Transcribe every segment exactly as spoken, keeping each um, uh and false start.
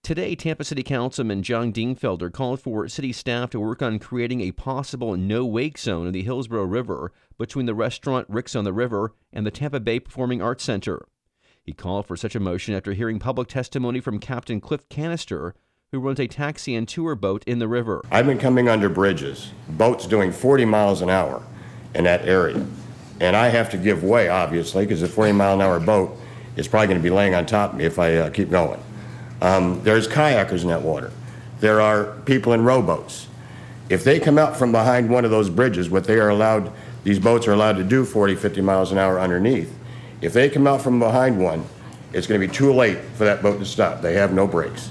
Today, Tampa City Councilman John Dingfelder called for city staff to work on creating a possible no-wake zone in the Hillsborough River between the restaurant Rick's on the River and the Tampa Bay Performing Arts Center. He called for such a motion after hearing public testimony from Captain Cliff Canister, who runs a taxi and tour boat in the river. I've been coming under bridges, boats doing forty miles an hour in that area. And I have to give way, obviously, because a forty mile an hour boat is probably going to be laying on top of me if I uh, keep going. Um, there's kayakers in that water. There are people in rowboats. If they come out from behind one of those bridges, what they are allowed, these boats are allowed to do forty, fifty miles an hour underneath. If they come out from behind one, it's going to be too late for that boat to stop. They have no brakes.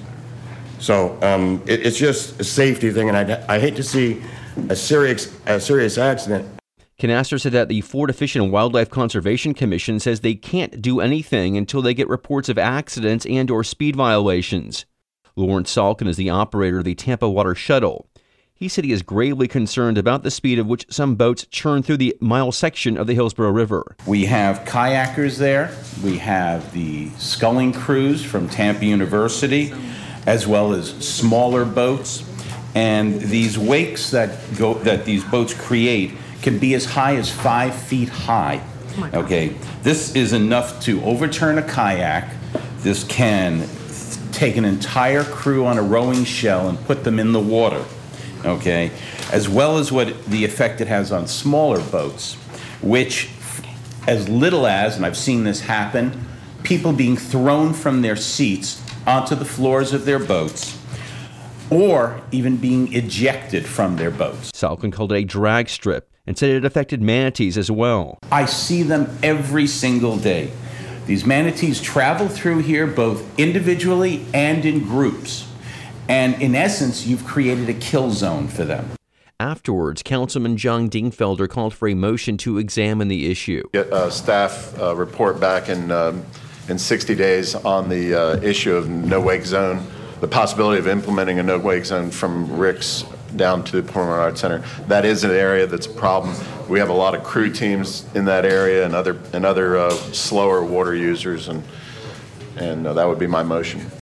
So um, it, it's just a safety thing, and I, I hate to see a serious, a serious accident. Canister said that the Florida Fish and Wildlife Conservation Commission says they can't do anything until they get reports of accidents and or speed violations. Lawrence Salkin is the operator of the Tampa Water Shuttle. He said he is gravely concerned about the speed at which some boats churn through the mile section of the Hillsborough River. We have kayakers there. We have the sculling crews from Tampa University, as well as smaller boats. And these wakes that go that these boats create can be as high as five feet high. Oh okay, this is enough to overturn a kayak. This can th- take an entire crew on a rowing shell and put them in the water. Okay, as well as what the effect it has on smaller boats, which as little as, and I've seen this happen, people being thrown from their seats onto the floors of their boats, or even being ejected from their boats. Salkin called it a drag strip and said it affected manatees as well. I see them every single day. These manatees travel through here both individually and in groups. And in essence, you've created a kill zone for them. Afterwards, Councilman John Dingfelder called for a motion to examine the issue. Get a staff uh, report back in um, in sixty days on the uh, issue of no-wake zone, the possibility of implementing a no-wake zone from Rick's down to the Performing Arts Center. That is an area that's a problem. We have a lot of crew teams in that area and other and other uh, slower water users, and and uh, that would be my motion.